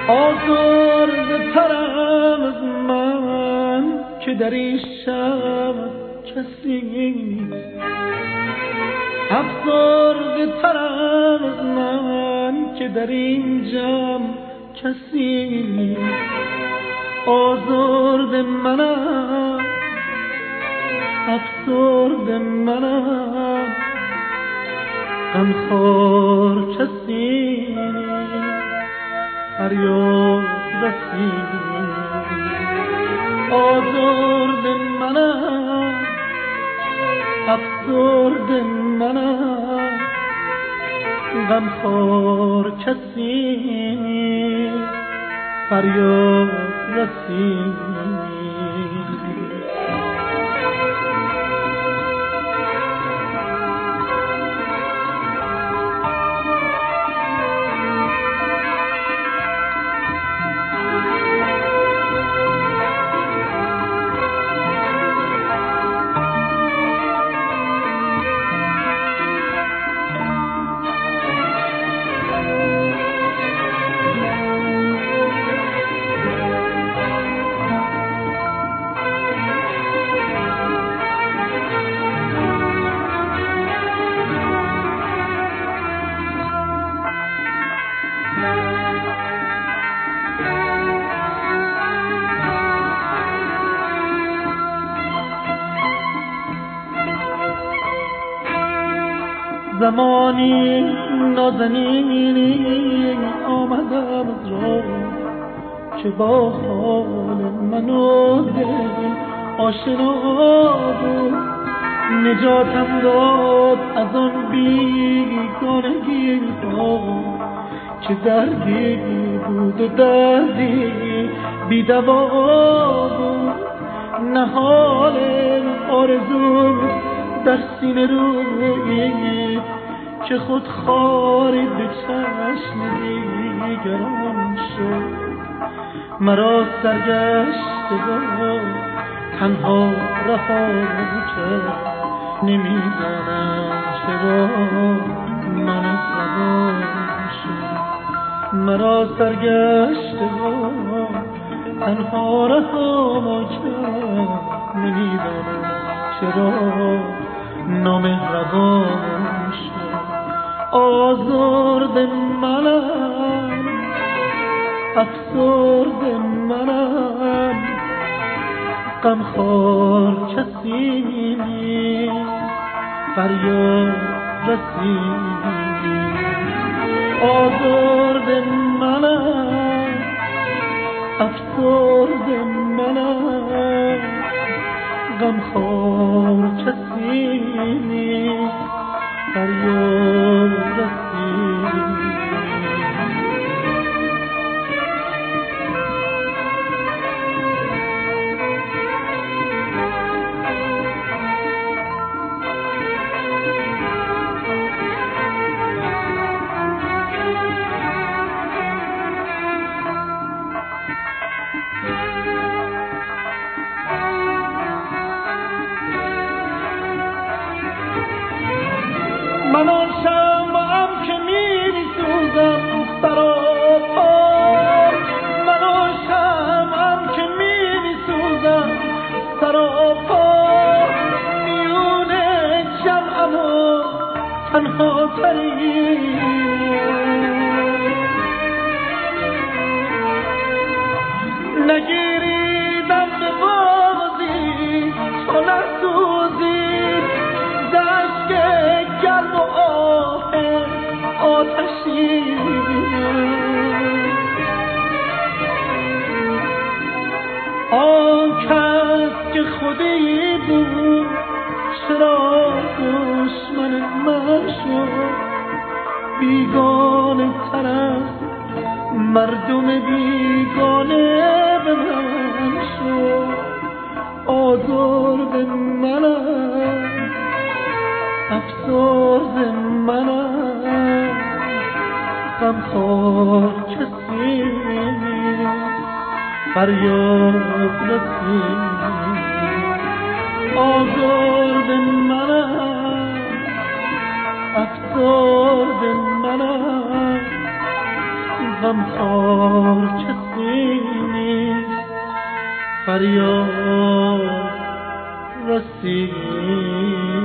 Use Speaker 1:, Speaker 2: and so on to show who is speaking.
Speaker 1: آزرده ترم از من که در این شب کسی نیست، افسرده ترم از من که در این جمع کسی نیست. آزرده منم، افسرده منم، غمخوار کسی نیست، فریاد رسید. آزرده منم، افسرده منم، غمخوار کسی نیست، فریاد رسید. زمانی نازنینی آمدم از راه که با حال من و دل آشنا بود. نجاتم داد از آن بیگانگی ها که دردی بود و دردی بی دوا بود. نهال آرزو در سینه رویی که خود خارید به چشم دیگران شد. مرا سرگشته با تنها رها کرد، نمیدانم چرا من زبان شد. مرا سرگشته با تنها رها کرد، نمیدانم چرا نامهربان شد. آزرده منم، افسرده منم، غمخوار کسی نیست، فریاد رسید. آزرده منم، افسرده منم، غمخوار کسی نیست، فریاد رسید. من آن شمعم که می‌سوزم سراپا، من آن شمعم که می‌سوزم سراپا، میون جمعم و تنها ترین نگیریدم به بازی تو نسوزی، دشت گرم و آه آتشی. آن کس که خودی بود چرا دشمن من شد؟ بیگانه تر از مردم بیگانه به من شد. آزرده منم، افسرده منم، غمخوار کسی نیست، فریاد رسید. آزرده منم، افسرده منم، همخوار کسی نیست، فریاد رسید.